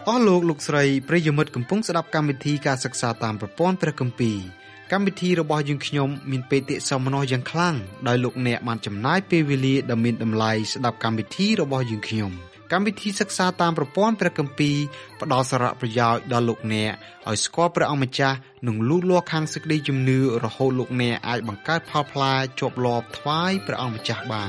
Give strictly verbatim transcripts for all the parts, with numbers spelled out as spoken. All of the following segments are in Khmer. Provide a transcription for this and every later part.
អស់លោកលោកស្រីប្រិយមិត្តកំពុងស្ដាប់កម្មវិធីការសិក្សាតាមប្រព័ន្ធព្រះគម្ពីរកម្មវិធីរបស់យើងខ្ញុំមានបេតិសោមនស្សយ៉ាងខ្លាំងដោយលោកអ្នកបានចំណាយពេលវេលាដ៏មានតម្លៃស្ដាប់កម្មវិធីរបស់យើងខ្ញុំកម្មវិធីសិក្សាតាមប្រព័ន្ធព្រះគម្ពីរផ្ដល់សារៈប្រយោជន៍ដល់លោកអ្នកឲ្យស្គាល់ព្រះអង្គម្ចាស់និងលូតលាស់ខាងសេចក្តីជំនឿរហូតលោកអ្នកអាចបង្កើតផលផ្លែជាប់លាប់ថ្វាយព្រះអង្គម្ចាស់បាន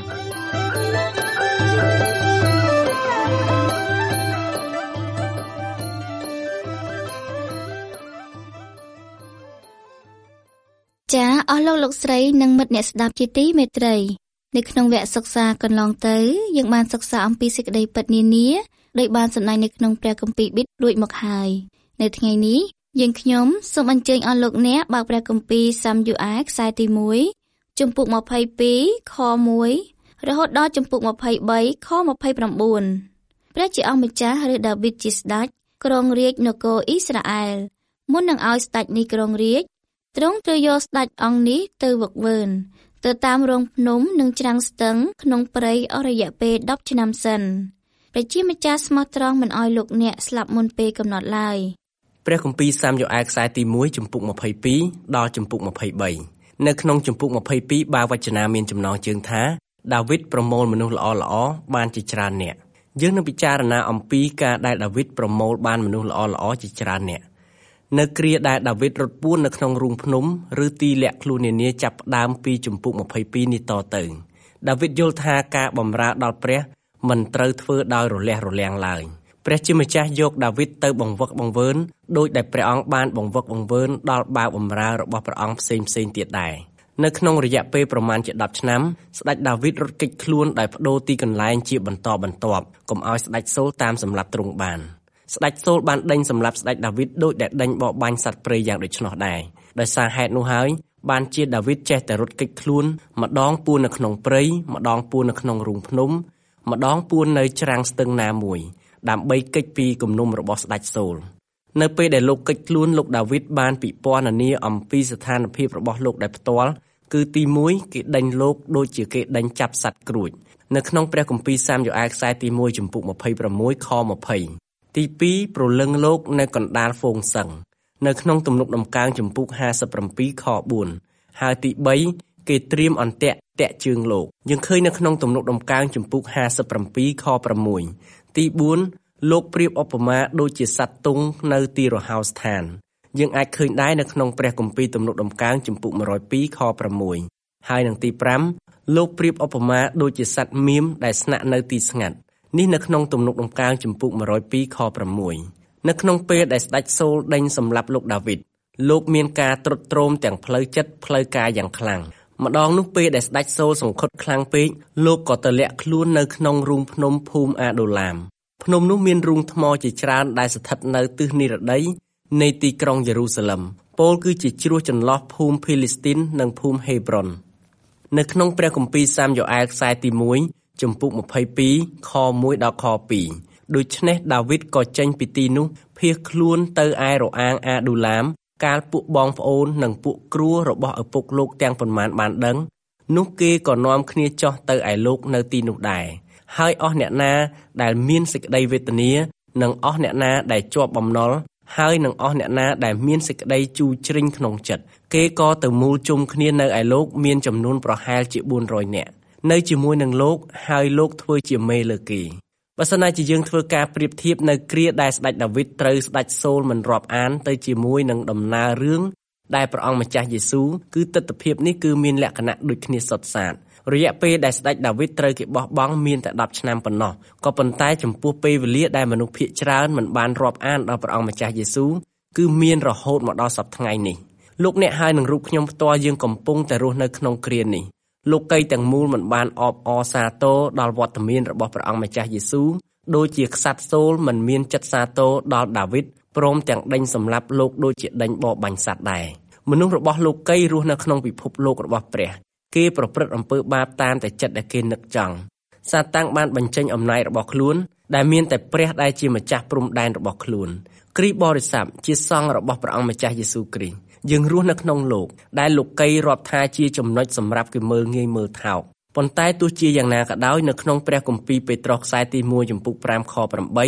ចាអស់លោកលោកស្រីនិងមិត្តអ្នកស្ដាប់ជាទីមេត្រីនៅក្នុងវគ្គសិក្សាកន្លងទៅយើងបានសិក្សាអំពីសេចក្តីពិតនានាដោយបានសម្ដែងនៅក្នុងព្រះគម្ពីរប៊ីតរួចមកហើយនៅថ្ងៃនេះយើងខ្ញុំសូមអញ្ជើញអស់លោកអ្នកបើកព្រះគម្ពីរសាមយូអែលខ្សែទីមួយជំពូកម្ភៃពីរខមួយរហូតដល់ជំពូកម្ភៃបីខម្ភៃប្រាំបួនព្រះជាអង្គម្ចាស់ឬដាវីតជាស្ដេចគ្រងរាជនគរអ៊ីស្រាអែលមុននឹងឲ្យស្ដេចនេះគ្រងរាជទ្រង់ត្រូវយកស្ដេចអង្គនេះទៅវឹកវើនទៅតាមរងភ្នំនិងច្រាំងស្ទឹងក្នុងព្រៃអស់រយៈពេលដប់ឆ្នាំសិនព្រះជាម្ចាស់ស្មោះត្រង់មិនឲ្យលោកអ្នកស្លាប់មុនពេលកំណត់ឡើយព្រះគម្ពីរសាមយូអែលខ្សែទីមួយជំពូកម្ភៃពីរដល់ជំពូកម្ភៃបីនៅក្នុងជំពូកម្ភៃពីរបាវចនាមានចំណងជើងថាដាវីតប្រមូលមនុស្សល្អល្អបានជាច្រើនអ្នកយើងនឹងពិចារណាអំពីការដែលដាវីតប្រមូលបានមនុស្សល្អល្អជាច្រើនអ្នកនៅគ្រាដែលដាវីតរត់ពួននៅក្នុងរូងភ្នំឬទីលាក់ខ្លួននានាចាប់ផ្ដើមពីជំពូកម្ភៃពីរនេះតទៅដាវីតយល់ថាការបម្រើដល់ព្រះមិនត្រូវធ្វើដោយរលះរលាំងឡើយព្រះជាម្ចាស់យកដាវីតទៅបង្វឹកបង្វើនដោយដែលព្រះអង្គបានបង្វឹកបង្វើនដល់បាវបម្រើរបស់ព្រះអង្គផ្សេងផ្សេងទៀតដែរនៅក្នុងរយៈពេលប្រមាណជាដប់ឆ្នាំស្ដេចដាវីតរត់គេចខ្លួនដោយប្តូរទីកន្លែងជាបន្តបន្ទាប់កុំឲ្យស្ដេចសូលតាមសម្លាប់ទ្រង់បានស្ដេចសូលបានដេញសម្លាប់ស្ដេចដាវីតដោយដែលដេញបបបាញ់សត្វព្រៃយ៉ាងដូច្នោះដែរដោយសារហេតុនោះហើយបានជាដាវីតចេះតែរត់គេចខ្លួនម្ដងពួននៅក្នុងព្រៃម្ដងពួននៅក្នុងរូងភ្នំម្ដងពួននៅច្រាំងស្ទឹងណាមួយដើម្បីគេចពីគំនុំរបស់ស្ដេចសូលនៅពេលដែលលោកគេចខ្លួនលោកដាវីតបានពិពណ៌នាអំពីស្ថានភាពរបស់លោកដែលផ្ទាល់គឺទីមួយគេដេញលោកដូចជាគេដេញចាប់សត្វក្រួចនៅក្នុងព្រះគម្ពីរសាមយូអែលខ្សែទីមួយជំពូកម្ភៃប្រាំមួយខម្ភៃទីពីរប្រលឹងលោកនៅកណ្ដាលហ្វូងសឹងនៅក្នុងទំនុកដំកើងជំពូកហាសិបប្រាំខបួនហើយទីបីគេត្រៀមអន្ទាក់តាក់ជើងលោកយើងឃើញនៅក្នុងទំនុកដំកើងជំពូកហាសិបប្រាំខប្រាំមួយទីបួនលោកប្រៀបឧបមាដូចជាសត្វទង់នៅទីរហោស្ថានយើងអាចឃើញដែរនៅក្នុងព្រះគម្ពីរទំនុកដំកើងជំពូកមួយរយពីរខប្រាំមួយហើយនឹងទីប្រាំលោកប្រៀបឧបមាដូចជាសត្វមៀមដែលស្នាក់នៅទីស្ងាត់នេះនៅក្នុងទំនុកដំកើងជំពូកមួយរយពីរខប្រាំមួយនៅក្នុងពេលដែលស្ដេចសូលដេញសម្លាប់លោកដាវីតលោកមានការទ្រុឌទ្រោមទាំងផ្លូវចិត្តផ្លូវកាយយ៉ាងខ្លាំងម្ដងនោះពេលដែលស្ដេចសូលសង្ឃឹតខ្លាំងពេកលោកក៏ទៅលាក់ខ្លួននៅក្នុងរូងភ្នំភូមិអាដូឡាមភ្នំនោះមានរូងថ្មជាច្រើនដែលស្ថិតនៅទិសនិរតីនៃទីក្រុងយេរូសាឡិមពោលគឺជាជ្រោះចន្លោះភូមិភីលីស្ទីននិងភូមិហេប្រុននៅក្នុងព្រះគម្ពីរសាមយូអែលខ្សែទីមួយជំពូកម្ភៃពីរខមួយដល់ខពីរដូច្នេះដាវីតក៏ចេញពីទីនោះភៀសខ្លួនទៅឯរអាងអាដូឡាមកាលពួកបងប្អូននិងពួកគ្រួរបស់ឪពុកលោកទាំងប៉ុន្មានបានដឹងនោះគេក៏នាំគ្នាចុះទៅឯលោកនៅទីនោះដែរហើយអស់អ្នកណាដែលមានសេចក្តីវេទនានិងអស់អ្នកណាដែលជាប់បំណុលហើយនឹងអស់អ្នកណាដែលមានសេចក្តីជូរជ្រិញក្នុងចិត្តគេក៏ទៅមូលជុំគ្នានៅឯលោកមានចំនួនប្រហែលជាបួនរយនាក់នៅជាមួយនឹងលោកហើយលោកធ្វើជាមេលើគេបើសិនណាជាយើងធ្វើការប្រៀបធៀបនៅគ្រាដែលស្ដេចដាវីតត្រូវស្ដេចសូលមិនរាប់អានទៅជាមួយនឹងដំណើររឿងដែលព្រះអង្គម្ចាស់យេស៊ូវគឺទិដ្ឋភាពនេះគឺមានលក្ខណៈដូចគ្នាសុទ្ធសាធរយៈពេលដែលស្ដេចដាវីតត្រូវគេបោះបង់មានតែដប់ឆ្នាំប៉ុណ្ណោះក៏ប៉ុន្តែចំពោះពេលវេលាដែលមនុស្សភាគច្រើនមិនបានរាប់អានដល់ព្រះអង្គម្ចាស់យេស៊ូវគឺមានរហូតមកដល់សប្តាហ៍ថ្ងៃនេះលោកអ្នកហើយនឹងរូបខ្ញុំផ្ទាល់យើងកំពុងតែរស់នៅក្នុងគ្រានេះលោកីទាំងមូលមិនបានអបអរសាទរដល់វត្តមានរបស់ព្រះអង្គម្ចាស់យេស៊ូវដូចជាក្សត្រសូលមិនមានចិត្តសាទរដល់ដាវីតព្រមទាំងដេញសម្លាប់លោកដូចជាដេញបបបាញ់សត្វដែរមនុស្សរបស់លោកីរស់នៅក្នុងពិភពលោករបស់ព្រះគេប្រព្រឹត្តអំពើបាបតាមតែចិត្តដែលគេនឹកចង់សាតាំងបានបញ្ចេញអំណាចរបស់ខ្លួនដែលមានតែព្រះដែលជាម្ចាស់ព្រំដែនរបស់ខ្លួនគ្រីស្ទបរិស័ទជាសង្ឃរបស់ព្រះអង្គម្ចាស់យេស៊ូវគ្រីស្ទយើងរស់នៅក្នុងលោកដែលលោកីរាប់ថាជាចំណុចសម្រាប់គេមើលងាយមើលថោកប៉ុន្តែទោះជាយ៉ាងណាក៏ដោយនៅក្នុងព្រះគម្ពីរពេត្រុសខ្សែទីមួយជំពូកប្រាំខប្រាំបី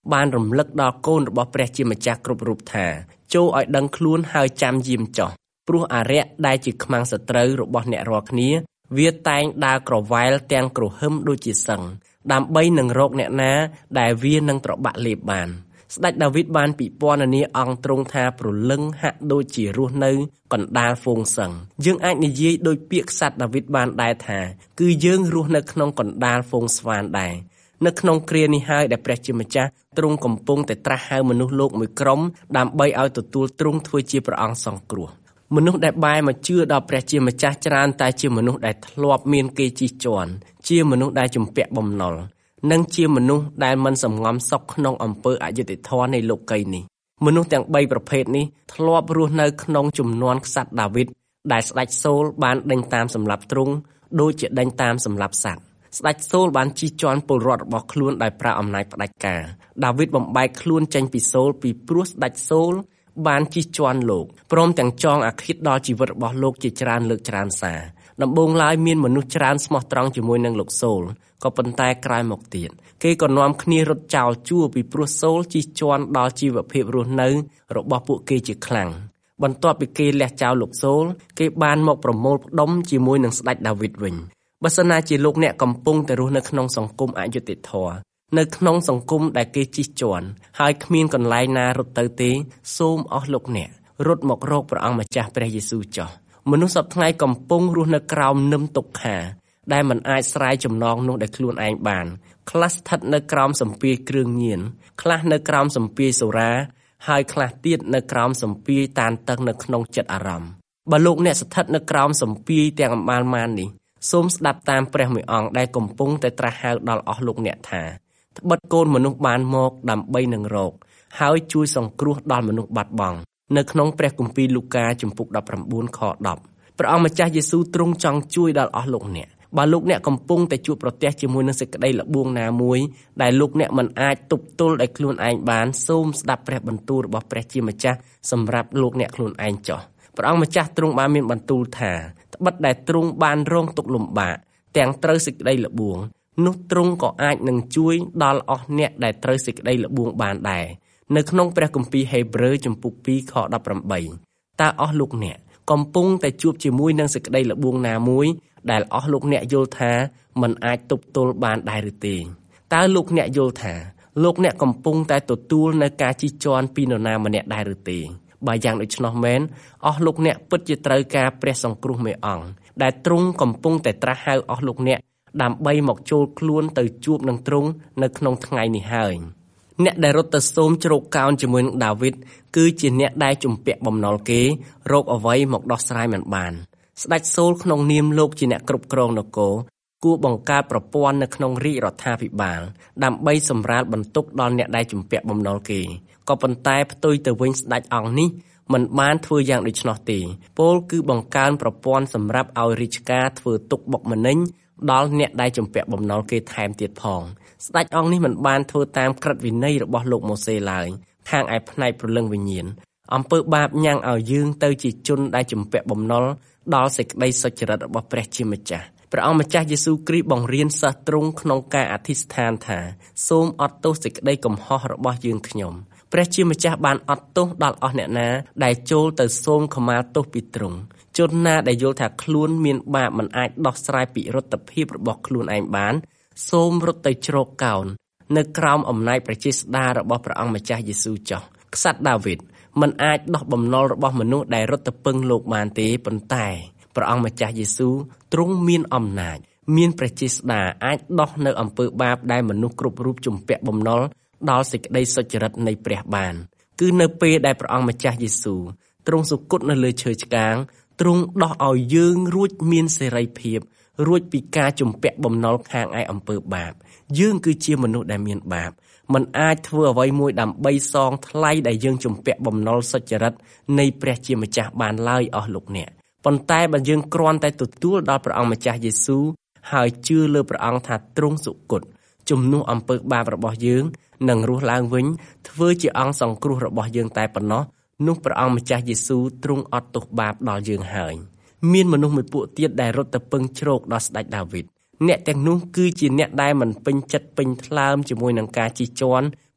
បានរំលឹកដល់កូនរបស់ព្រះជាម្ចាស់គ្រប់រូបថាចូលឲ្យដឹងខ្លួនហើយចាំយាមចោះព្រោះអារក្សដែលជាខ្មាំងសត្រូវរបស់អ្នករាល់គ្នាវាតែងដើរក្រវ៉ែលទាំងគ្រហឹមដូចជាសឹងដើម្បីនឹងរកអ្នកណាដែលវានឹងត្របាក់លេបបានស្ដេចដាវីតបានពិពណ៌នាអង្គទ្រង់ថាព្រលឹងហាក់ដូចជារស់នៅកណ្ដាលហ្វូងសឹងយើងអាចនិយាយដោយពាក្យក្សត្រដាវីតបានដែរថាគឺយើងរស់នៅក្នុងកណ្ដាលហ្វូងស្វានដែរនៅក្នុងគ្រានេះហើយដែលព្រះជាម្ចាស់ទ្រង់កំពុងតែត្រាស់ហៅមនុស្សលោកមួយក្រុមដើម្បីឲ្យទទួលទ្រង់ធ្វើជាព្រះអង្គសង្គ្រោះមនុស្សដែលបែរមកជឿដល់ព្រះជាម្ចាស់ច្រើនតែជាមនុស្សដែលធ្លាប់មានគេជិះជាន់ជាមនុស្សដែលជំពាក់បំណុលនិងជាមនុស្សដែលមិនសំងំសុខក្នុងអំពើអយុត្តិធម៌នៃលោកីយ៍នេះមនុស្សទាំងបីប្រភេទនេះធ្លាប់រស់នៅក្នុងជំនាន់ក្សត្រដាវីតដែលស្ដេចសូលបានដេញតាមសម្លាប់ទ្រង់ដូចជាដេញតាមសម្លាប់សត្វស្ដេចសូលបានជិះជាន់ពលរដ្ឋរបស់ខ្លួនដោយប្រើអំណាចផ្ដាច់ការដាវីតបំបែកខ្លួនចេញពីសូលពីព្រោះស្ដេចសូលបានជិះជាន់លោកព្រមទាំងចងអាឃាតដល់ជីវិតរបស់លោកជាច្រើនលើកច្រើនសារដំបូងឡើយមានមនុស្សច្រើនស្មោះត្រង់ជាមួយនឹងលោកសូលក៏ប៉ុន្តែក្រោយមកទៀតគេក៏នាំគ្នារត់ចោលជួរពីព្រោះសូលជិះជាន់ដល់ជីវភាពរស់នៅរបស់ពួកគេជាខ្លាំងបន្ទាប់ពីគេលះចោលលោកសូលគេបានមកប្រមូលផ្ដុំជាមួយនឹងស្ដេចដាវីតវិញបើសិនណាជាលោកអ្នកកំពុងតែរស់នៅក្នុងសង្គមអយុត្តិធម៌នៅក្នុងសង្គមដែលគេជិះជាន់ហើយគ្មានកន្លែងណារត់ទៅទេសូមអស់លោកអ្នករត់មករកព្រះអង្គម្ចាស់ព្រះយេស៊ូវចុះមនុស្សសពថ្ងៃកំពុងរស់នៅក្រោមនឹមទុក្ខាដែលមិនអាចស្រាយចំណងនោះដោយខ្លួនឯងបានខ្លះស្ថិតនៅក្រោមសម្ពាយគ្រឿងញៀនខ្លះនៅក្រោមសម្ពាយសូរ៉ាហើយខ្លះទៀតនៅក្រោមសម្ពាយតានតឹងនៅក្នុងចិត្តអារម្មណ៍បើលោកអ្នកស្ថិតនៅក្រោមសម្ពាយទាំងអម្បាលម៉ាននេះសូមស្ដាប់តាមព្រះមួយអង្គដែលកំពុងតែត្រាស់ហៅដល់អស់លោកអ្នកថាត្បិតកូនមនុស្សបានមកដើម្បីនឹងរកហើយជួយសង្គ្រោះដល់មនុស្សបាត់បង់នៅក្នុងព្រះគម្ពីរលូកាជំពូកដប់ប្រាំបួនខដប់ព្រះអង្គម្ចាស់យេស៊ូវទ្រង់ចង់ជួយដល់អស់លោកអ្នកបើលោកអ្នកកំពុងតែជួបប្រទះជាមួយនឹងសេចក្តីល្បួងណាមួយដែលលោកអ្នកមិនអាចទប់ទល់ដោយខ្លួនឯងបានសូមស្ដាប់ព្រះបន្ទូលរបស់ព្រះជាម្ចាស់សម្រាប់លោកអ្នកខ្លួនឯងចុះព្រះអង្គម្ចាស់ទ្រង់បានមានបន្ទូលថាត្បិតដែលទ្រង់បានរងទុក្ខលំបាកទាំងត្រូវសេចក្តីល្បួងនោះទ្រង់ក៏អាចនឹងជួយដល់អស់អ្នកដែលត្រូវសេចក្តីល្បួងបានដែរនៅក្នុងព្រះគម្ពីរហេព្រើរជំពូកពីរខដប់ប្រាំបីតើអស់លោកអ្នកកំពុងតែជួបជាមួយនឹងសេចក្តីល្បួងណាមួយដែលអស់លោកអ្នកយល់ថាមិនអាចទប់ទល់បានដែរឬទេតើលោកអ្នកយល់ថាលោកអ្នកកំពុងតែទទួលនៅការជិះជាន់ពីនរណាម្នាក់ដែរឬទេបើយ៉ាងដូច្នោះមែនអស់លោកអ្នកពិតជាត្រូវការព្រះសង្គ្រោះមេអង្គដែលទ្រង់កំពុងតែត្រាស់ហៅអស់លោកអ្នកដើម្បីមកចូលខ្លួនទៅជួបនឹងទ្រង់នៅក្នុងថ្ងៃនេះហើយអ្នកដែលរត់ទៅសូមជ្រកកោនជាមួយនឹងដាវីតគឺជាអ្នកដែលជំពាក់បំណុលគេរកអ្វីមកដោះស្រាយមិនបានស្ដេចសូលក្នុងនាមលោកជាអ្នកគ្រប់គ្រងនគរគួរបង្កើតប្រព័ន្ធនៅក្នុងរាជរដ្ឋាភិបាលដើម្បីសម្រាលបន្ទុកដល់អ្នកដែលជំពាក់បំណុលគេក៏ប៉ុន្តែផ្ទុយទៅវិញស្ដេចអង្គនេះមិនបានធ្វើយ៉ាងដូច្នោះទេពោលគឺបង្កើនប្រព័ន្ធសម្រាប់ឲ្យរាជការធ្វើទុកបុកម្នេញដល់អ្នកដែលជំពាក់បំណុលគេថែមទៀតផងស្ដេចអង្គនេះមិនបានធ្វើតាមក្រឹតវិន័យរបស់លោកម៉ូសេឡើយខាងឯផ្នែកព្រលឹងវិញ្ញាណអំពើបាបញ៉ាំងឲ្យយើងទៅជាជនដែលជំពាក់បំណុលដល់សេចក្តីសុចរិតរបស់ព្រះជាម្ចាស់ព្រះអង្គម្ចាស់យេស៊ូវគ្រីស្ទបង្រៀនសិស្សទ្រង់ក្នុងការអធិស្ឋានថាសូមអត់ទោសសេចក្តីកំហុសរបស់យើងខ្ញុំព្រះជាម្ចាស់បានអត់ទោសដល់អស់អ្នកណាដែលចូលទៅសូមខមាទោសពីទ្រង់ជនណាដែលយល់ថាខ្លួនមានបាបមិនអាចដោះស្រាយពិរុទ្ធភាពរបស់ខ្លួនឯងបានសូមរត់ទៅជ្រកកោននៅក្រោមអំណាចព្រះចេស្តារបស់ព្រះអង្គម្ចាស់យេស៊ូវចុះក្សត្រដាវីតមិនអាចដោះបំណុលរបស់មនុស្សដែលរត់ទៅពឹងលោកបានទេប៉ុន្តែព្រះអង្គម្ចាស់យេស៊ូវទ្រង់មានអំណាចមានព្រះចេស្តាអាចដោះនៅអំពើបាបដែលមនុស្សគ្រប់រូបជំពាក់បំណុលដល់សេចក្តីសុចរិតនៃព្រះបានគឺនៅពេលដែលព្រះអង្គម្ចាស់យេស៊ូវទ្រង់សុគតនៅលើឈើឆ្កាងទ្រង់ដោះឲ្យយើងរួចមានសេរីភាពរួចពីការជំពាក់បំណុលខាងឯអំពើបាបយើងគឺជាមនុស្សដែលមានបាបមិនអាចធ្វើអ្វីមួយដើម្បីសងថ្លៃដែលយើងជំពាក់បំណុលសុចរិតនៃព្រះជាម្ចាស់បានឡើយអស់លោកអ្នកប៉ុន្តែបើយើងគ្រាន់តែទទួលដល់ព្រះអង្គម្ចាស់យេស៊ូវហើយជឿលើព្រះអង្គថាទ្រង់សុគតជំនួសអំពើបាបរបស់យើងនឹងរស់ឡើងវិញធ្វើជាអង្គសង្គ្រោះរបស់យើងតែប៉ុណ្ណោះនោះព្រះអង្គម្ចាស់យេស៊ូវទ្រង់អត់ទោសបាបដល់យើងហើយមានមនុស្សមួយពួកទៀតដែលរត់ទៅពឹងជ្រកដល់ស្ដេចដាវីតអ្នកទាំងនោះគឺជាអ្នកដែលមិនពេញចិត្តពេញថ្លើមជាមួយនឹងការជិះជាន់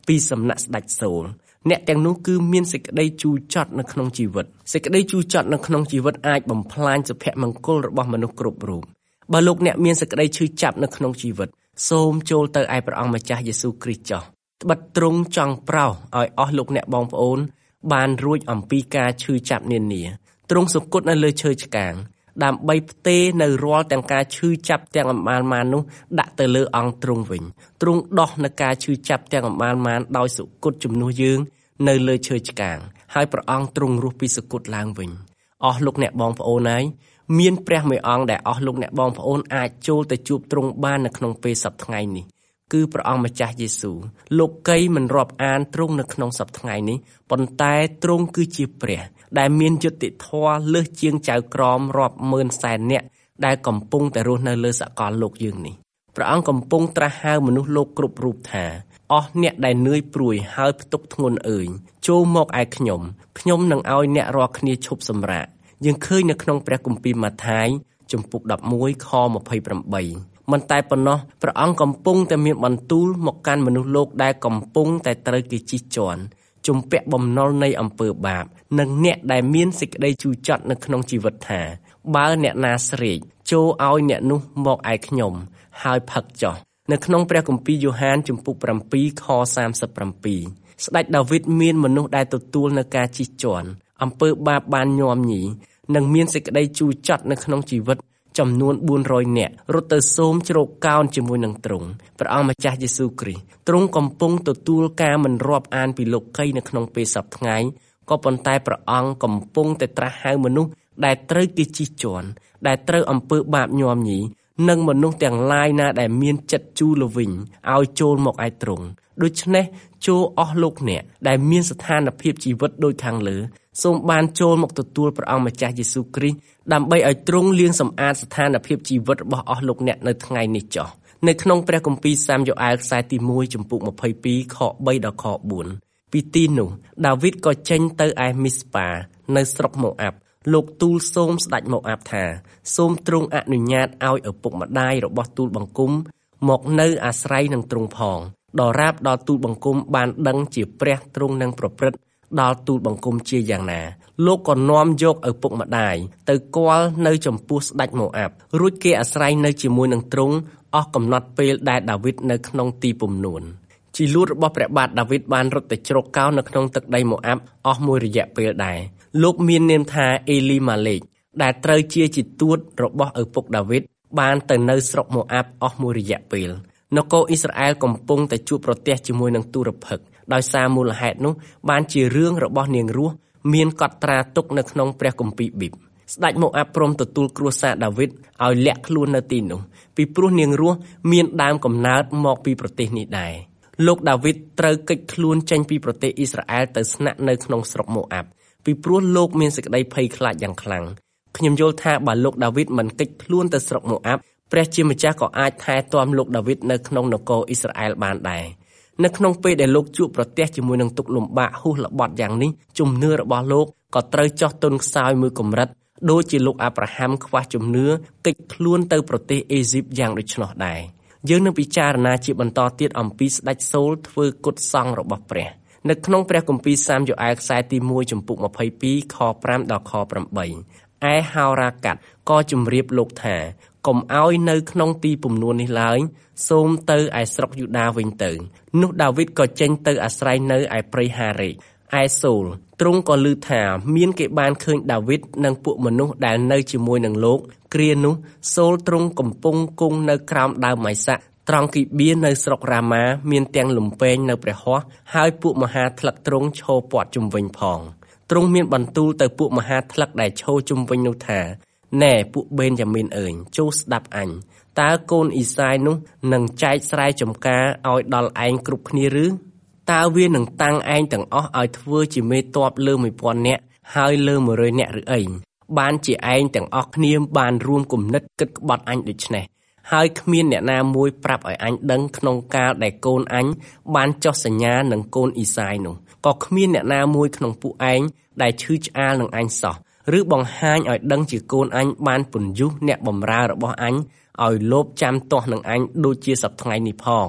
ពីសំណាក់ស្ដេចសូលអ្នកទាំងនោះគឺមានសេចក្តីជូរចត់នៅក្នុងជីវិតសេចក្តីជូរចត់នៅក្នុងជីវិតអាចបំផ្លាញសុភមង្គលរបស់មនុស្សគ្រប់រូបបើលោកអ្នកមានសេចក្តីឈឺចាប់នៅក្នុងជីវិតសូមចូលទៅឯព្រះអង្គម្ចាស់យេស៊ូវគ្រីស្ទចុះត្បិតទ្រង់ចង់ប្រោសឲ្យអស់លោកអ្នកបងប្អូនបានរួចអំពីការឈឺចាប់នានាទ្រង់សុគតនៅលើឈើឆ្កាងដើម្បីផ្ទេរនៅរាល់ទាំងការឈឺចាប់ទាំងអម្បាលម៉ាននោះដាក់ទៅលើអង្គទ្រង់វិញទ្រង់ដោះនៅការឈឺចាប់ទាំងអម្បាលម៉ានដោយសុគតជំនួសយើងនៅលើឈើឆ្កាងហើយព្រះអង្គទ្រង់រស់ពីសុគតឡើងវិញអស់លោកអ្នកបងប្អូនហើយមានព្រះមួយអង្គដែលអស់លោកអ្នកបងប្អូនអាចចូលទៅជួបទ្រង់បាននៅក្នុងពេលសប្តាហ៍ថ្ងៃនេះគឺព្រះអង្គម្ចាស់យេស៊ូវលោកកៃមិនរាប់អានទ្រង់នៅក្នុងសប្តាហ៍ថ្ងៃនេះប៉ុន្តែទ្រង់គឺជាព្រះដែលមានយុត្តិធម៌លើសជាងចៅក្រមរាប់ម៉ឺនសែននាក់ដែលកំពុងតែរស់នៅលើសកលលោកយើងនេះព្រះអង្គកំពុងត្រាស់ហៅមនុស្សលោកគ្រប់រូបថាអស់អ្នកដែលនឿយព្រួយហើយផ្ទុកធ្ងន់អើយចូលមកឯខ្ញុំខ្ញុំនឹងឲ្យអ្នករាល់គ្នាឈប់សម្រាកយើងឃើញនៅក្នុងព្រះគម្ពីរម៉ាថាយជំពូកដប់មួយខម្ភៃប្រាំបីមិនតែប៉ុណ្ណោះព្រះអង្គកំពុងតែមានបន្ទូលមកកាន់មនុស្សលោកដែលកំពុងតែត្រូវគេជិះជាន់ជំពាក់បំណុលនៃអំពើបាបនិងអ្នកដែលមានសេចក្តីជូរចត់នៅក្នុងជីវិតថាបើអ្នកណាស្រេកចូលឲ្យអ្នកនោះមកឯខ្ញុំហើយផឹកចុះនៅក្នុងព្រះគម្ពីរយ៉ូហានជំពូកប្រាំពីរខសាមសិបប្រាំពីរស្ដេចដាវីតមានមនុស្សដែលទទួលនៅការជិះជាន់អំពើបាបបានញោមញីនិងមានសេចក្តីជូរចត់នៅក្នុងជីវិតចំនួនបួនរយនាក់រត់ទៅសូមជ្រកកោនជាមួយនឹងទ្រង់ព្រះអង្គម្ចាស់យេស៊ូវគ្រីស្ទទ្រង់កំពុងទទួលការមិនរាប់អានពីលោកីនៅក្នុងពេលសប្តាហ៍ថ្ងៃក៏ប៉ុន្តែព្រះអង្គកំពុងតែត្រាស់ហៅមនុស្សដែលត្រូវគេជិះជាន់ដែលត្រូវអំពើបាបញោមញីនិងមនុស្សទាំងឡាយណាដែលមានចិត្តជូរល្វីងឲ្យចូលមកឯទ្រង់ដូច្នេះចូលអស់លោកអ្នកដែលមានស្ថានភាពជីវិតដូចខាងលើសូមបានចូលមកទទួលព្រះអង្គម្ចាស់យេស៊ូវគ្រីស្ទដើម្បីឲ្យទ្រង់លាងសម្អាតស្ថានភាពជីវិតរបស់អស់លោកអ្នកនៅថ្ងៃនេះចុះនៅក្នុងព្រះគម្ពីរសាមយ៉ូអែលខ្សែទីមួយជំពូកម្ភៃពីរខបីដល់ខបួនពីទីនោះដាវីតក៏ចេញទៅឯមីស្ប៉ានៅស្រុកម៉ូអាប់លោកទូលសូមស្ដេចម៉ូអាប់ថាសូមទ្រង់អនុញ្ញាតឲ្យឪពុកម្ដាយរបស់ទូលបង្គំមកនៅអាស្រ័យនឹងទ្រង់ផងដរាបដល់ទូលបង្គំបានដឹងជាព្រះទ្រង់នឹងប្រព្រឹត្តដល់ទូលបង្គំជាយ៉ាងណាលោកក៏នាំយកឪពុកម្ដាយទៅគាល់នៅចំពោះស្ដេចម៉ូអាប់រួចគេអាស្រ័យនៅជាមួយនឹងទ្រង់អស់កំណត់ពេលដែលដាវីតនៅក្នុងទីពំនួនជីលួតរបស់ព្រះបាទដាវីតបានរត់ទៅជ្រកកោននៅក្នុងទឹកដីម៉ូអាប់អស់មួយរយៈពេលដែរលោកមាននាមថាអេលីម៉ាលេកដែលត្រូវជាជាទួតរបស់ឪពុកដាវីតបានទៅនៅស្រុកម៉ូអាប់អស់មួយរយៈពេលនគរអ៊ីស្រាអែលកំពុងតែជួបប្រទះជាមួយនឹងទូរភឹកដោយសារមូលហេតុនោះបានជារឿងរបស់នាងរស់មានកត់ត្រាទុកនៅក្នុងព្រះគម្ពីរប៊ីបស្ដេចម៉ូអាប់ព្រមទទួលគ្រួសារដាវីតឲ្យលាក់ខ្លួននៅទីនោះពីព្រោះនាងរស់មានដើមកំណើតមកពីប្រទេសនេះដែរលោកដាវីតត្រូវគេចខ្លួនចេញពីប្រទេសអ៊ីស្រាអែលទៅស្នាក់នៅក្នុងស្រុកម៉ូអាប់ពីព្រោះលោកមានសេចក្តីភ័យខ្លាចយ៉ាងខ្លាំងខ្ញុំយល់ថាបើលោកដាវីតមិនគេចខ្លួនទៅស្រុកម៉ូអាប់ព្រះជាម្ចាស់ក៏អាចថែទាំលោកដាវីតនៅក្នុងនគរអ៊ីស្រាអែលបានដែរនៅក្នុងពេលដែលលោកជួបប្រទះជាមួយនឹងទុក្ខលំបាកហួសល្បត់យ៉ាងនេះជំនឿរបស់លោកក៏ត្រូវចុះទន់ខ្សោយមួយកម្រិតដូចជាលោកអាប់រ៉ាហាំខ្វះជំនឿគេចខ្លួនទៅប្រទេសអេស៊ីបយ៉ាងដូច្នោះដែរយើងនឹងពិចារណាជាបន្តទៀតអំពីស្ដេចសូលធ្វើគុតសង្ឃរបស់ព្រះនៅក្នុងព្រះគម្ពីរសាមយ៉ូអែលខ្សែទីមួយជំពូកម្ភៃពីរខប្រាំដល់ខប្រាំបីឯហោរ៉ាកាត់ក៏ជម្រាបលោកថាកុំឲ្យនៅក្នុងទីពំនួននេះឡើយសូមទៅឯស្រុកយូដាវិញទៅនោះដាវីតក៏ចេញទៅអាស្រ័យនៅឯព្រៃហារេកឯសូលទ្រង់ក៏ឮថាមានគេបានឃើញដាវីតនិងពួកមនុស្សដែលនៅជាមួយនឹងលោកគ្រានោះសូលទ្រង់កំពុងគង់នៅក្រោមដើមម៉ៃសាក់ត្រង់គីបៀនៅស្រុករ៉ាម៉ាមានទាំងលំពែងនៅព្រះហស្ថហើយពួកមហាថ្លឹកទ្រង់ឈរព័ទ្ធជុំវិញផងទ្រង់មានបន្ទូលទៅពួកមហាថ្លឹកដែលឈរជុំវិញនោះថាណែពួកបេនយ៉ាមីនអើយចូលស្ដាប់អញតើកូនអ៊ីសាយនោះនឹងចែកស្រែចម្ការឲ្យដល់ឯងគ្រប់គ្នាឬតើវានឹងតាំងឯងទាំងអស់ឲ្យធ្វើជាមេទ័ពលើមួយពាន់នាក់ហើយលើមួយរយនាក់ឬអីបានជាឯងទាំងអស់គ្នាបានរួមគំនិតគិតក្បត់អញដូច្នេះហើយគ្មានអ្នកណាមួយប្រាប់ឲ្យអញដឹងក្នុងកាលដែលកូនអញបានចុះសញ្ញានឹងកូនអ៊ីសាយនោះក៏គ្មានអ្នកណាមួយក្នុងពួកឯងដែលឈឺឆ្អាលនឹងអញសោះឬបង្ហាញឲ្យដឹងជាកូនអញបានពន្យុះអ្នកបម្រើរបស់អញឲ្យលោភចាំទាស់នឹងអញដូចជាសប្តាហ៍ថ្ងៃនេះផង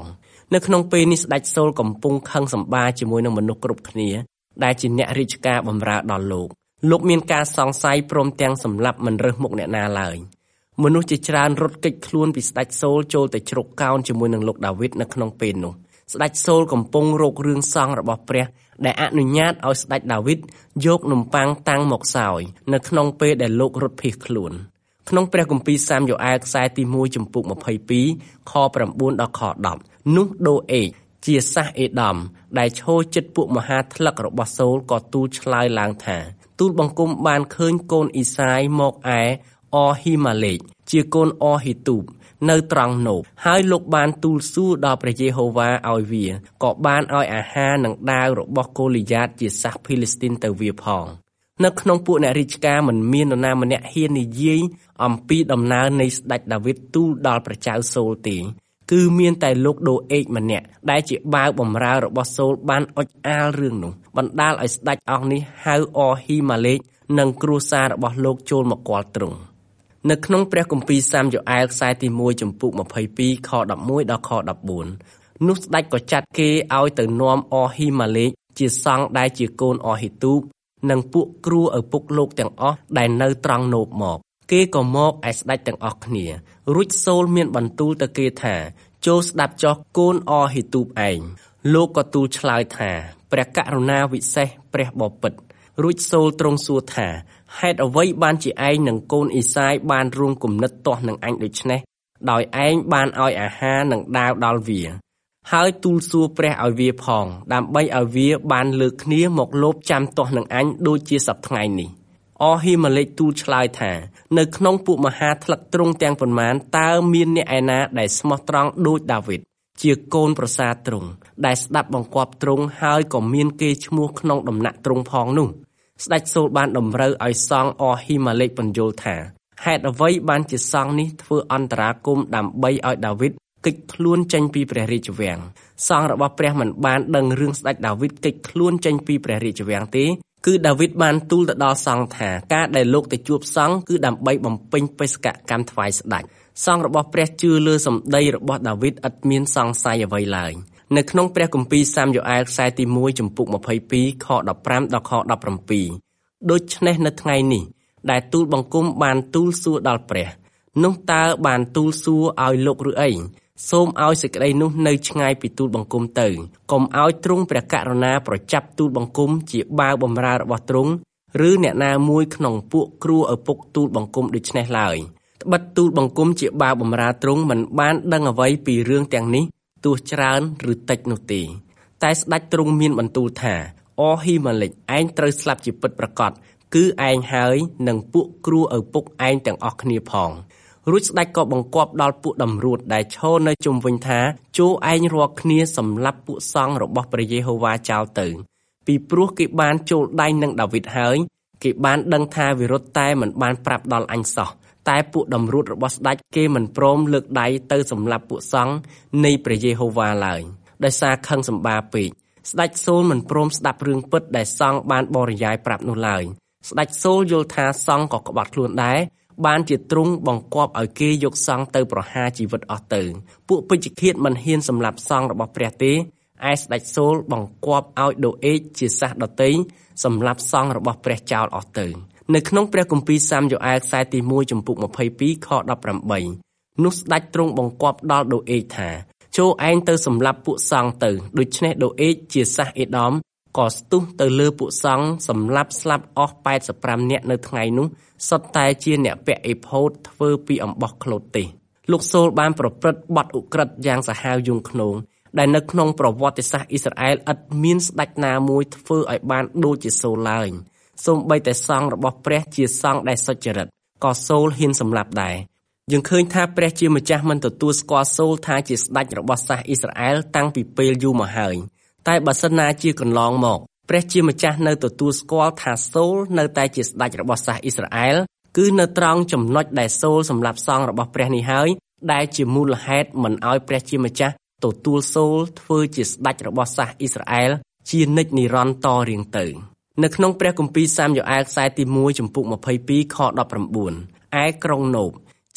នៅក្នុងពេលនេះស្ដេចសូលកំពុងខឹងសម្បាជាមួយនឹងមនុស្សគ្រប់គ្នាដែលជាអ្នករាជការបម្រើដល់លោកលោកមានការសង្ស័យព្រមទាំងសម្លាប់មិនរើសមុខអ្នកណាឡើយមនុស្សជាច្រើនរត់គេចខ្លួនពីស្ដេចសូលចូលទៅជ្រកកោនជាមួយនឹងលោកដាវីតនៅក្នុងពេលនោះស្ដេចសូលកំពុងរករឿងសង្ឃរបស់ព្រះដែលអនុញ្ញាតឲ្យស្ដេចដាវីតយកនំប៉័ងតាំងមកសោយនៅក្នុងពេលដែលលោករត់ភៀសខ្លួនក្នុងព្រះគម្ពីរសាមយ៉ូអែលខ្សែទីមួយចំពុកម្ភៃពីរខប្រាំបួនដល់ខដប់នោះដូអេកជាសាសអេដំដែលឈរជិតពួកមហាថ្លឹករបស់សូលក៏ទូលឆ្លើយឡើងថាទូលបង្គំបានឃើញកូនអ៊ីសាយមកឯអហ៊ីម៉ាលេកជាកូនអហ៊ីទូបនៅត្រង់នោះហើយលោកបានទូលសួរដល់ព្រះយេហូវ៉ាឲ្យវាក៏បានឲ្យអាហារនិងដាវរបស់កូលីយ៉ាតជាសាសភីលីស្ទីនទៅវាផងនៅក្នុងពួកអ្នករាជការមិនមាននរណាម្នាក់ហ៊ាននិយាយអំពីដំណើរនៃស្ដេចដាវីតទូលដល់ព្រះចៅសូលទេគឺមានតែលោកដូអេកម្នាក់ដែលជាបាវបម្រើរបស់សូលបានអុចអាលរឿងនោះបណ្ដាលឲ្យស្ដេចអង្គនេះហៅអហ៊ីម៉ាលេកនិងគ្រួសាររបស់លោកចូលមកគាល់ទ្រង់នៅក្នុងព្រះគម្ពីរសាមយ៉ូអែលខ្សែទីមួយចំពុកម្ភៃពីរខដប់មួយដល់ខដប់បួននោះស្ដេចក៏ចាត់គេឲ្យទៅនាំអហ៊ីម៉ាលេកជាសង្ឃដែលជាកូនអហ៊ីទូបនិងពួកគ្រូឪពុកលោកទាំងអស់ដែលនៅត្រង់នោះមកគេក៏មកឯស្ដេចទាំងអស់គ្នារួចសូលមានបន្ទូលទៅគេថាចូលស្ដាប់ចុះកូនអហ៊ីទូបឯងលោកក៏ទូលឆ្លើយថាព្រះករុណាវិសេសព្រះបពិតរួចសូលទ្រង់សួរថាហេតុអ្វីបានជាឯងនិងកូនអ៊ីសាយបានរួមគំនិតទាស់នឹងអញដូច្នេះដោយឯងបានឲ្យអាហារនិងដាវដល់វាហើយទូលសួរព្រះឲ្យវាផងដើម្បីឲ្យវាបានលើកគ្នាមកលបចាំទាស់នឹងអញដូចជាសប្តាហ៍ថ្ងៃនេះអហ៊ីម៉ាលេកទូលឆ្លើយថានៅក្នុងពួកមហាថ្លឹកទ្រង់ទាំងប៉ុន្មានតើមានអ្នកឯណាដែលស្មោះត្រង់ដូចដាវីតជាកូនប្រសាទ្រង់ដែលស្ដាប់បង្គាប់ទ្រង់ហើយក៏មានកេរ្តិ៍ឈ្មោះក្នុងដំណាក់ទ្រង់ផងនោះស្ដេចសូលបានតម្រូវឲ្យសង្ឃអហ៊ីម៉ាលេកបញ្យល់ថាហេតុអ្វីបានជាសង្ឃនេះធ្វើអន្តរាគមន៍ដើម្បីឲ្យដាវីតគេចខ្លួនចេញពីព្រះរាជវាំងសង្ឃរបស់ព្រះមិនបានដឹងរឿងស្ដេចដាវីតគេចខ្លួនចេញពីព្រះរាជវាំងទេគឺដាវីតបានទូលទៅដល់សង្ឃថាការដែលលោកទៅជួបសង្ឃគឺដើម្បីបំពេញបេសកកម្មថ្វាយស្ដេចសង្ឃរបស់ព្រះជឿលើសម្ដីរបស់ដាវីតឥតមានសង្ស័យអ្វីឡើយនៅក្នុងព្រះគម្ពីរសាមយ៉ូអែលខ្សែទីមួយចំពុកម្ភៃពីរខដប់ប្រាំដល់ខដប់ប្រាំពីរដូច្នេះនៅថ្ងៃនេះដែលទូលបង្គំបានទូលសួរដល់ព្រះនោះតើបានទូលសួរឲ្យលោកឬអីសូមឲ្យសេចក្តីនោះនៅឆ្ងាយពីទូលបង្គំទៅកុំឲ្យទ្រង់ព្រះករុណាប្រចាប់ទូលបង្គំជាបាវបម្រើរបស់ទ្រង់ឬអ្នកណាមួយក្នុងពួកគ្រូឪពុកទូលបង្គំដូច្នេះឡើយត្បិតទូលបង្គំជាបាវបម្រើទ្រង់មិនបានដឹងអ្វីពីរឿងទាំងនេះទោះច្រើនឬតិចនោះទេតែស្ដេចទ្រង់មានបន្ទូលថាអហ៊ីម៉ាលេកឯងត្រូវស្លាប់ជាពិតប្រាកដគឺឯងហើយនិងពួកគ្រូឪពុកឯងទាំងអស់គ្នាផងរួចស្ដេចក៏បង្គាប់ដល់ពួកតម្រួតដែលឈរនៅជុំវិញថាចូលឯងរាល់គ្នាសម្លាប់ពួកសង្ឃរបស់ព្រះយេហូវ៉ាចោលទៅពីព្រោះគេបានចូលដៃនឹងដាវីតហើយគេបានដឹងថាវិរុទ្ធតែមិនបានប្រាប់ដល់អញសោះតែពួកតម្រួតរបស់ស្ដេចគេមិនព្រមលើកដៃទៅសម្លាប់ពួកសង្ឃនៃព្រះយេហូវ៉ាឡើយដោយសារខឹងសម្បាពេកស្ដេចសូលមិនព្រមស្ដាប់រឿងពិតដែលសង្ឃបានបរិយាយប្រាប់នោះឡើយស្ដេចសូលយល់ថាសង្ឃក៏ក្បត់ខ្លួនដែរបានជាទ្រង់បង្គាប់ឲ្យគេយកសង្ឃទៅប្រហារជីវិតអស់ទៅពួកពេជ្ឈឃាតមិនហ៊ានសម្លាប់សង្ឃរបស់ព្រះទេឯស្ដេចសូលបង្គាប់ឲ្យដូអេកជាសាសដតីសម្លាប់សង្ឃរបស់ព្រះចោលអស់ទៅនៅក្នុងព្រះគម្ពីរសាមយ៉ូអែលខ្សែទីមួយចំពុកម្ភៃពីរខដប់ប្រាំបីនោះស្ដេចទ្រង់បង្គាប់ដល់ដូអេកថាចូលឯងទៅសម្លាប់ពួកសង្ឃទៅដូច្នេះដូអេកជាសាសអេដំក៏ស្ទុះទៅលើពួកសង្ឃសម្លាប់ស្លាប់អស់ប៉ែតសិបប្រាំនាក់នៅថ្ងៃនោះសុទ្ធតែជាអ្នកពាក់អេផូតធ្វើពីអំបោះក្លូតទេលោកសូលបានប្រព្រឹត្តបទឧក្រិដ្ឋយ៉ាងសាហាវយង់ឃ្នងដែលនៅក្នុងប្រវត្តិសាស្ត្រអ៊ីស្រាអែលឥតមានស្ដេចណាមួយធ្វើឲ្យបានដូចជាសូលឡើយសូម្បីតែសង្ឃរបស់ព្រះជាសង្ឃដែលសុចរិតក៏សូលហ៊ានសម្លាប់ដែរយើងឃើញថាព្រះជាម្ចាស់មិនទទួលស្គាល់សូលថាជាស្ដេចរបស់សាសអ៊ីស្រាអែលតាំងពីពេលយូរមកហើយតែបើសិនណាជាកន្លងមកព្រះជាម្ចាស់នៅទទួលស្គាល់ថាសូលនៅតែជាស្ដេចរបស់សាសអ៊ីស្រាអែលគឺនៅត្រង់ចំណុចដែលសូលសម្លាប់សង្ឃរបស់ព្រះនេះហើយដែលជាមូលហេតុមិនឲ្យព្រះជាម្ចាស់ទទួលសូលធ្វើជាស្ដេចរបស់សាសអ៊ីស្រាអែលជានិច្ចនិរន្តរ៍តរៀងទៅនៅក្នុងព្រះគម្ពីរសាមយ៉ូអែលខ្សែទីមួយចំពុកម្ភៃពីរខដប់ប្រាំបួនឯក្រុងណូប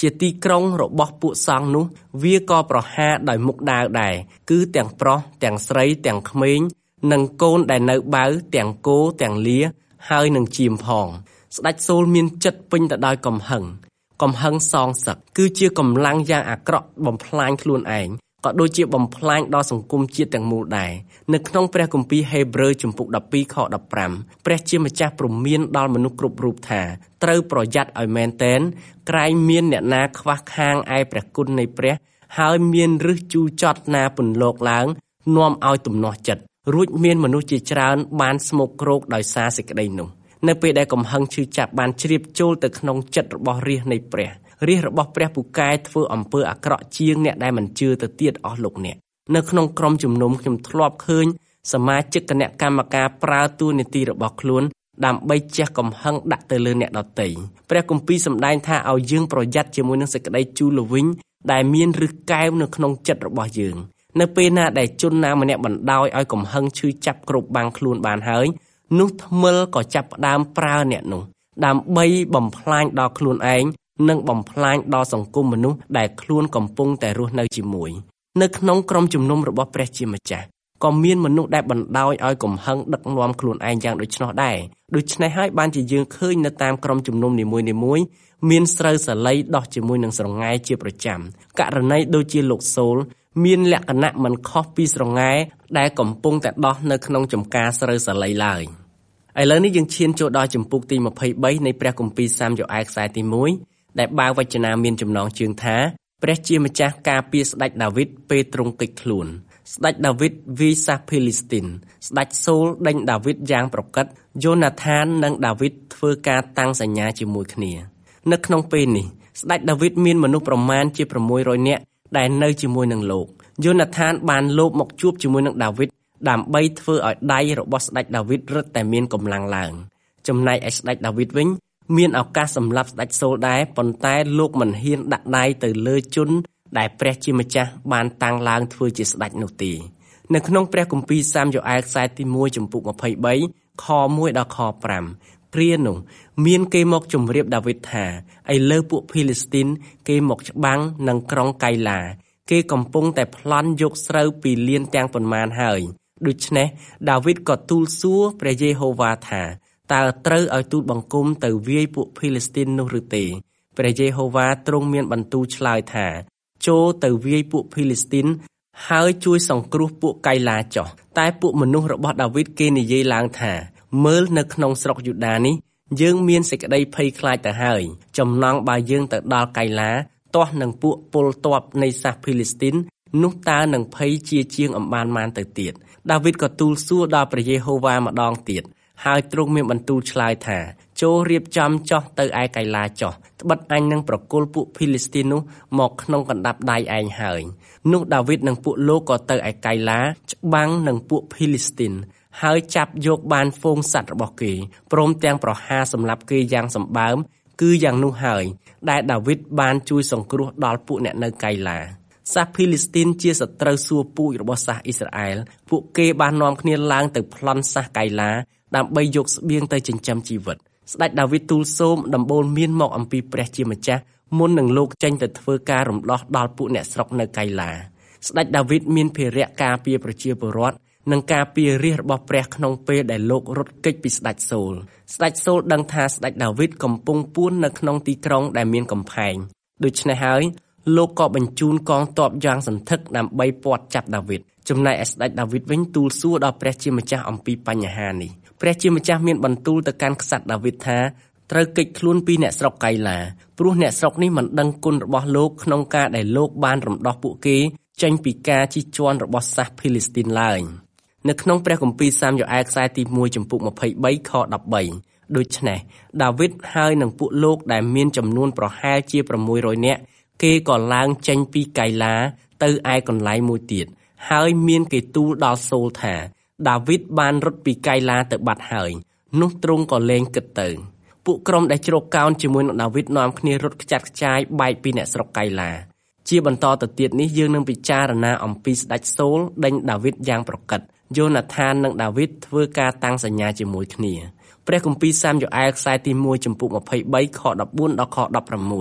ជាទីក្រុងរបស់ពួកសង្ឃនោះវាក៏ប្រហារដោយមុខដាវដែរគឺទាំងប្រុសទាំងស្រីទាំងក្មេងនិងកូនដែលនៅបៅទាំងគោទាំងលាហើយនឹងជាមផងស្ដេចសូលមានចិត្តពេញទៅដោយកំហឹងកំហឹងសងសឹកគឺជាកម្លាំងយ៉ាងអាក្រក់បំផ្លាញខ្លួនឯងក៏ដូចជាបំផ្លាញដល់សង្គមជាតិទាំងមូលដែរនៅក្នុងព្រះគម្ពីរហេព្រើរជំពូកដប់ពីរខដប់ប្រាំព្រះជាម្ចាស់ព្រមានដល់មនុស្សគ្រប់រូបថាត្រូវប្រយ័ត្នឲ្យមែនទែនក្រែងមានអ្នកណាខ្វះខាងឯព្រះគុណនៃព្រះហើយមានរឹសជូរចត់ណាពន្លកឡើងនាំឲ្យទំនាស់ចិត្តរួចមានមនុស្សជាច្រើនបានស្មុគគ្រោកដោយសារសេចក្តីនោះនៅពេលដែលកំហឹងឈឺចាប់បានជ្រាបចូលទៅក្នុងចិត្តរបស់រាជនៃព្រះរាជរបស់ព្រះពូកែធ្វើអំពើអាក្រក់ជាងអ្នកដែលមិនជឿទៅទៀតអស់លោកអ្នកនៅក្នុងក្រុមជំនុំខ្ញុំធ្លាប់ឃើញសមាជិកគណៈកម្មការប្រើតួនាទីរបស់ខ្លួនដើម្បីជះកំហឹងដាក់ទៅលើអ្នកដទៃព្រះគម្ពីរសម្ដែងថាឲ្យយើងប្រយ័ត្នជាមួយនឹងសេចក្តីជូរល្វីងដែលមានឫសកែវនៅក្នុងចិត្តរបស់យើងនៅពេលណាដែលជនណាម្នាក់បណ្ដោយឲ្យកំហឹងឈឺចាប់គ្រប់បាំងខ្លួនបានហើយនោះថ្មិលក៏ចាប់ផ្ដើមប្រើអ្នកនោះដើម្បីបំផ្លាញដល់ខ្លួនឯងនិងបំផ្លាញដល់សង្គមមនុស្សដែលខ្លួនកំពុងតែរស់នៅជាមួយនៅក្នុងក្រុមជំនុំរបស់ព្រះជាម្ចាស់ក៏មានមនុស្សដែលបណ្ដោយឲ្យកំហឹងដឹកនាំខ្លួនឯងយ៉ាងដូច្នោះដែរដូច្នេះហើយបានជាយើងឃើញនៅតាមក្រុមជំនុំនីមួយៗមានស្រូវសាលីដោះជាមួយនឹងស្រងែជាប្រចាំករណីដូចជាលោកសូលមានលក្ខណៈមិនខុសពីស្រងែដែលកំពុងតែដោះនៅក្នុងចំការស្រូវសាលីឡើយឥឡូវនេះយើងឈានចូលដល់ជំពូកទីម្ភៃបីនៃព្រះគម្ពីរសាមយ៉ូអែលខ្សែទីមួយដែលបើវចនាមានចំណងជើងថាព្រះជាម្ចាស់ការពារស្ដេចដាវីតពេលទ្រង់គេចខ្លួនស្ដេចដាវីតវាយសះភីលីស្ទីនស្ដេចសូលដេញដាវីតយ៉ាងប្រកិតយូណាថាននិងដាវីតធ្វើការតាំងសញ្ញាជាមួយគ្នានៅក្នុងពេលនេះស្ដេចដាវីតមានមនុស្សប្រមាណជា៦រយនាក់ដែលនៅជាមួយនឹងលោកយូណាថានបានលបមកជួបជាមួយនឹងដាវីតដើម្បីធ្វើឲ្យដៃរបស់ស្ដេចដាវីតរឹតតែមានកម្លាំងឡើងចំណែកឯស្ដេចដាវីតវិញមានឱកាសសម្លាប់ស្ដេចសូលដែរប៉ុន្តែលោកមិនហ៊ានដាក់ដៃទៅលើជនដែលព្រះជាម្ចាស់បានតាំងឡើងធ្វើជាស្ដេចនោះទេនៅក្នុងព្រះគម្ពីរសាមយ៉ូអែលខ្សែទីមួយជំពូកម្ភៃបីខមួយដល់ខប្រាំគ្រានោះមានគេមកជម្រាបដាវីតថាឥឡូវពួកភីលីស្ទីនគេមកច្បាំងនឹងក្រុងកៃឡាគេកំពុងតែប្លន់យកស្រូវពីលានទាំងប៉ុន្មានហើយដូច្នេះដាវីតក៏ទូលសួរព្រះយេហូវ៉ាថាតើត្រូវឲ្យទូលបង្គំទៅវាយពួកភីលីស្ទីននោះឬទេព្រះយេហូវ៉ាទ្រង់មានបន្ទូលឆ្លើយថាចូលទៅវាយពួកភីលីស្ទីនហើយជួយសង្គ្រោះពួកកៃឡាចុះតែពួកមនុស្សរបស់ដាវីតគេនិយាយឡើងថាមើលនៅក្នុងស្រុកយូដានេះយើងមានសេចក្តីភ័យខ្លាចទៅហើយចំណងបើយើងទៅដល់កៃឡាទាស់នឹងពួកពលទ័ពនៃសាសភីលីស្ទីននោះតើនឹងភ័យជាជាងអំបានបានទៅទៀតដាវីតក៏ទូលសួរដល់ព្រះយេហូវ៉ាម្ដងទៀតហើយទ្រង់មានបន្ទូលឆ្លើយថាចូលរៀបចំចុះទៅឯកៃឡាចុះត្បិតអញនឹងប្រគល់ពួកភីលីស្ទីននោះមកក្នុងកណ្ដាប់ដៃឯងហើយនោះដាវីតនិងពួកលោកក៏ទៅឯកៃឡាច្បាំងនឹងពួកភីលីស្ទីនហើយចាប់យកបានហ្វូងសត្វរបស់គេព្រមទាំងប្រហារសម្លាប់គេយ៉ាងសម្បើមគឺយ៉ាងនោះហើយដែលដាវីតបានជួយសង្គ្រោះដល់ពួកអ្នកនៅកៃឡាសាសភីលីស្ទីនជាសត្រូវសួរពូជរបស់សាសអ៊ីស្រាអែលពួកគេបាននាំគ្នាឡើងទៅប្លន់សាសកៃឡាដើម្បីយកស្បៀងទៅចិញ្ចឹមជីវិតស្ដេចដាវីតទូលសូមដំបូលមានមកអំពីព្រះជាម្ចាស់មុននឹងលោកចេញទៅធ្វើការរំដោះដល់ពួកអ្នកស្រុកនៅកៃឡាស្ដេចដាវីតមានភារៈការពារប្រជាពលរដ្ឋនិងការពាររាជរបស់ព្រះក្នុងពេលដែលលោករត់គេចពីស្ដេចសូលស្ដេចសូលដឹងថាស្ដេចដាវីតកំពុងពួននៅក្នុងទីក្រុងដែលមានកំផែងដូច្នេះហើយលោកក៏បញ្ជូនកងទ័ពយ៉ាងសន្ធឹកដើម្បីព័ទ្ធចាប់ដាវីតចំណែកឯស្ដេចដាវីតវិញទូលសួរដល់ព្រះជាម្ចាស់អំពីបញ្ហានេះព្រះជាម្ចាស់មានបន្ទូលទៅកាន់ក្សត្រដាវីតថាត្រូវគេចខ្លួនពីអ្នកស្រុកកៃឡាព្រោះអ្នកស្រុកនេះមិនដឹងគុណរបស់លោកក្នុងការដែលលោកបានរំដោះពួកគេចេញពីការជិះជាន់របស់សាសភីលីស្ទីនឡើយនៅក្នុងព្រះគម្ពីរសាមយ៉ូអែលខ្សែទីមួយជំពូកម្ភៃបីខដប់បីដូច្នេះដាវីតហើយនឹងពួកលោកដែលមានចំនួនប្រហែលជា៦រយនាក់គេក៏ឡើងចេញពីកៃឡាទៅឯកន្លែងមួយទៀតហើយមានគេទូលដល់សូលថាដាវីតបានរត់ពីកៃឡាទៅបាត់ហើយនោះទ្រង់ក៏លែងគិតទៅពួកក្រុមដែលជ្រកកោនជាមួយនឹងដាវីតនាំគ្នារត់ខ្ចាត់ខ្ចាយបែកពីអ្នកស្រុកកៃឡាជាបន្តទៅទៀតនេះយើងនឹងពិចារណាអំពីស្ដេចសូលដេញដាវីតយ៉ាងប្រកិតយូណាថាននិងដាវីតធ្វើការតាំងសញ្ញាជាមួយគ្នាព្រះគម្ពីរសាមយ៉ូអែលខ្សែទីមួយជំពូកម្ភៃបីខដប់បួនដល់ខដប់ប្រាំមួយ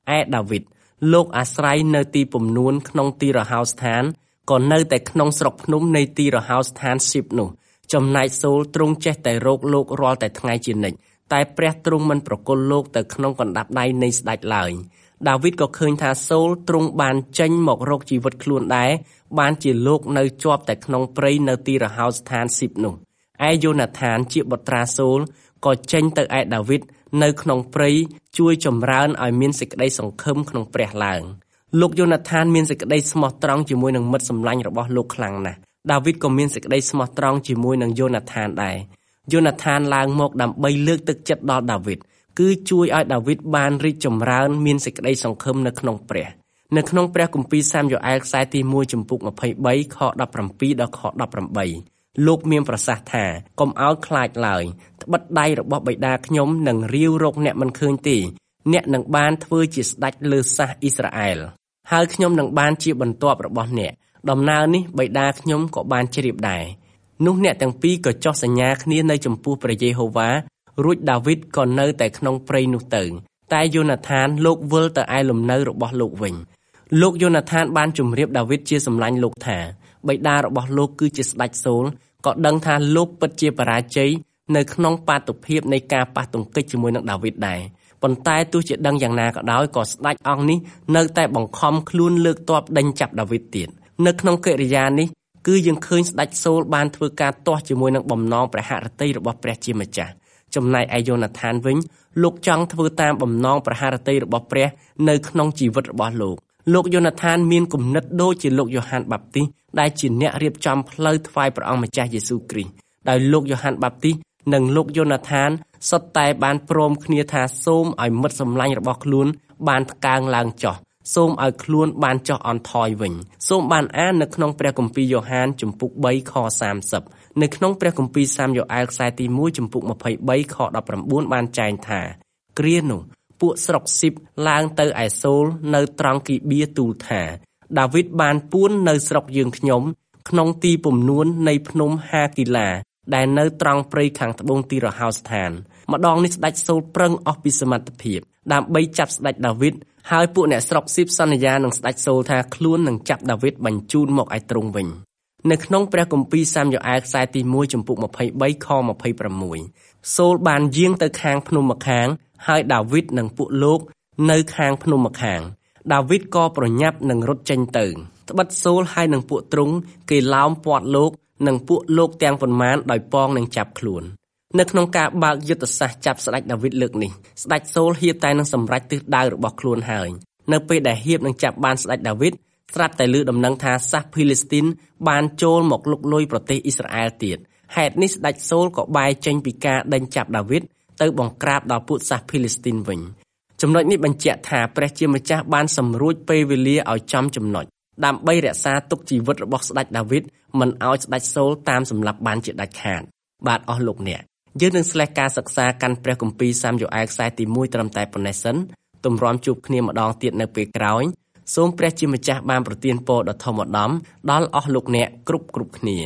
ឯដាវីតលោកអាស្រ័យនៅទីពំនួនក្នុងទីរហោស្ថានក៏នៅតែក្នុងស្រុកភ្នំនៃទីរហោស្ថានស៊ីបនោះចំណែកសូលទ្រង់ចេះតែរកលោករាល់តែថ្ងៃជានិច្ចតែព្រះទ្រង់មិនប្រគល់លោកទៅក្នុងកណ្ដាប់ដៃនៃស្ដេចឡើយដាវីតក៏ឃើញថាសូលទ្រង់បានចេញមករកជីវិតខ្លួនដែរបានជាលោកនៅជាប់តែក្នុងព្រៃនៅទីរហោស្ថានស៊ីបនោះឯយូណាថានជាបុត្រាសូលក៏ចេញទៅឯដាវីតនៅក្នុងព្រៃជួយចម្រើនឲ្យមានសេចក្តីសង្ឃឹមក្នុងព្រះឡើងលោកយូណាថានមានសេចក្តីស្មោះត្រង់ជាមួយនឹងមិត្តសម្លាញ់របស់លោកខ្លាំងណាស់ដាវីតក៏មានសេចក្តីស្មោះត្រង់ជាមួយនឹងយូណាថានដែរយូណាថានឡើងមកដើម្បីលើកទឹកចិត្តដល់ដាវីតគឺជួយឲ្យដាវីតបានរីកចម្រើនមានសេចក្តីសង្ឃឹមនៅក្នុងព្រះនៅក្នុងព្រះគម្ពីរសាមយ៉ូអែលខ្សែទីមួយចំពុកម្ភៃបីខដប់ប្រាំពីរដល់ខដប់ប្រាំបីលោកមានប្រសាសន៍ថាកុំឲ្យខ្លាចឡើយត្បិតដៃរបស់បិតាខ្ញុំនឹងរាវរកអ្នកមិនឃើញទេអ្នកនឹងបានធ្វើជាស្ដេចលើសាសអ៊ីស្រាអែលហើយខ្ញុំនឹងបានជាបន្ទាប់របស់អ្នកដំណើរនេះបិតាខ្ញុំក៏បានជ្រាបដែរនោះអ្នកទាំងពីរក៏ចុះសញ្ញាគ្នានៅចំពោះព្រះយេហូវ៉ារួចដាវីតក៏នៅតែក្នុងព្រៃនោះទៅតែយូណាថានលោកវិលទៅឯលំនៅរបស់លោកវិញលោកយូណាថានបានជម្រាបដាវីតជាសម្លាញ់លោកថាបិតារបស់លោកគឺជាស្ដេចសូលក៏ដឹងថាលោកពិតជាបរាជ័យនៅក្នុងបាតុភិបនៃការប៉ះទង្គិចជាមួយនឹងដាវីតដែរប៉ុន្តែទោះជាដឹងយ៉ាងណាក៏ដោយក៏ស្ដេចអង្គនេះនៅតែបង្ខំខ្លួនលើកទ័ពដេញចាប់ដាវីតទៀតនៅក្នុងកិរិយានេះគឺយើងឃើញស្ដេចសូលបានធ្វើការទាស់ជាមួយនឹងបំណងព្រះហឫទ័យរបស់ព្រះជាម្ចាស់ចំណែកឯយូណាថានវិញលោកចង់ធ្វើតាមបំណងព្រះហឫទ័យរបស់ព្រះនៅក្នុងជីវិតរបស់លោកលោកយូណាថានមានគំនិតដូចជាលោកយ៉ូហានបាប់ទីសដែលជាអ្នករៀបចំផ្លូវថ្វាយព្រះអង្គម្ចាស់យេស៊ូវគ្រីស្ទដោយលោកយ៉ូហានបាប់ទីសនិងលោកយូណាថានសុទ្ធតែបានព្រមគ្នាថាសូមឲ្យមិត្តសម្លាញ់របស់ខ្លួនបានថ្កើងឡើងចុះសូមឲ្យខ្លួនបានចុះអន់ថយវិញសូមបានអាននៅក្នុងព្រះគម្ពីរយ៉ូហានជំពូកបីខសាមសិបនៅក្នុងព្រះគម្ពីរសាមយ៉ូអែលខ្សែទីមួយជំពូកម្ភៃបីខដប់ប្រាំបួនបានចែងថាគ្រានោះពួកស្រុកស៊ីបឡើងទៅឯសូលនៅត្រង់គីបៀទូលថាដាវីតបានពួននៅស្រុកយើងខ្ញុំក្នុងទីពំនួននៃភ្នំហាគីឡាដែលនៅត្រង់ព្រៃខាងត្បូងទីរហោស្ថានម្ដងនេះស្ដេចសូលប្រឹងអស់ពីសមត្ថភាពដើម្បីចាប់ស្ដេចដាវីតហើយពួកអ្នកស្រុកស៊ីបសន្យានឹងស្ដេចសូលថាខ្លួននឹងចាប់ដាវីតបញ្ជូនមកឯទ្រង់វិញនៅក្នុងព្រះគម្ពីរសាមយ៉ូអែលខ្សែទីមួយចំពុកម្ភៃបីខម្ភៃប្រាំមួយសូលបានយាងទៅខាងភ្នំម្ខាងហើយដាវីតនិងពួកលោកនៅខាងភ្នំម្ខាងដាវីតក៏ប្រញាប់នឹងរត់ចេញទៅត្បិតសូលហើយនឹងពួកទ្រង់គេឡោមព័ទ្ធលោកនិងពួកលោកទាំងប៉ុន្មានដោយប៉ងនឹងចាប់ខ្លួននៅក្នុងការបើកយុទ្ធសាស្ត្រចាប់ស្ដេចដាវីតលើកនេះស្ដេចសូលហៀបតែនឹងសម្រេចទិសដៅរបស់ខ្លួនហើយនៅពេលដែលហៀបនឹងចាប់បានស្ដេចដាវីតស្រាប់តែឮដំណឹងថាសាសភីលីស្ទីនបានចូលមកលុកលុយប្រទេសអ៊ីស្រាអែលទៀតហេតុនេះស្ដេចសូលក៏បែរចេញពីការដេញចាប់ដាវីតទៅបង្ក្រាបដល់ពួកសាសភីលីស្ទីនវិញចំណុចនេះបញ្ជាក់ថាព្រះជាម្ចាស់បានសម្រួចពេលវេលាឲ្យចំចំណុចដើម្បីរក្សាទុកជីវិតរបស់ស្ដេចដាវីតមិនឲ្យស្ដេចសូលតាមសម្លាប់បានជាដាច់ខាតបាទអស់លោកអ្នកយើងនឹងស្លេះការសិក្សាកាន់ព្រះគម្ពីរសាមយ៉ូអែលខ្សែទីមួយត្រឹមតែប៉ុណ្ណេះសិនទម្រាំជួបគ្នាម្ដងទៀតនៅពេលក្រោយសូមព្រះជាម្ចាស់បានប្រទានពរដ៏ធំឧត្តមដល់អស់លោកអ្នកគ្រប់គ្រប់គ្នា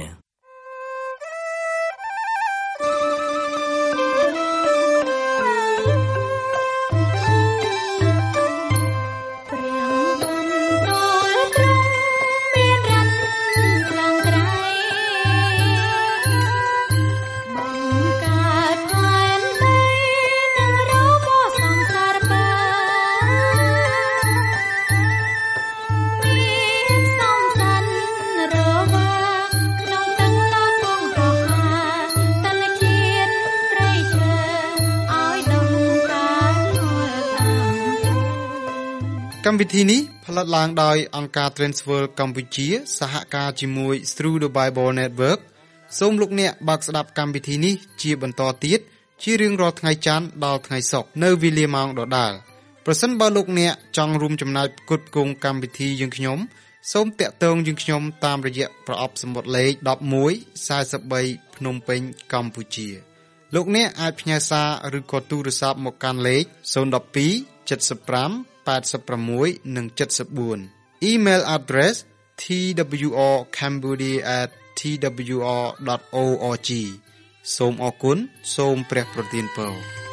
កម្មវិធីនេះផលិតឡើងដោយអង្គការ Transworld កម្ពុជាសហការជាមួយ Through the Bible Network សូមលោកអ្នកបើកស្ដាប់កម្មវិធីនេះជាបន្តទៀតជារៀងរាល់ថ្ងៃច័ន្ទដល់ថ្ងៃសុក្រនៅវេលាម៉ោងដដែលប្រសិនបើលោកអ្នកចង់រួមចំណែកផ្គត់ផ្គង់កម្មវិធីយើងខ្ញុំសូមតាក់ទងយើងខ្ញុំតាមរយៈប្រអប់សំបុត្រលេខដប់មួយ សែនបី ភ្នំពេញកម្ពុជាលោកអ្នកអាចផ្ញើសារឬក៏ទូរស័ព្ទមកកាន់លេខศูนย์ หนึ่ง สอง เจ็ด ห้า แปด หก និង เจ็ด สี่ Email address t w r cambodia at t w r dot org សូមអរគុណសូមព្រះប្រទានពរ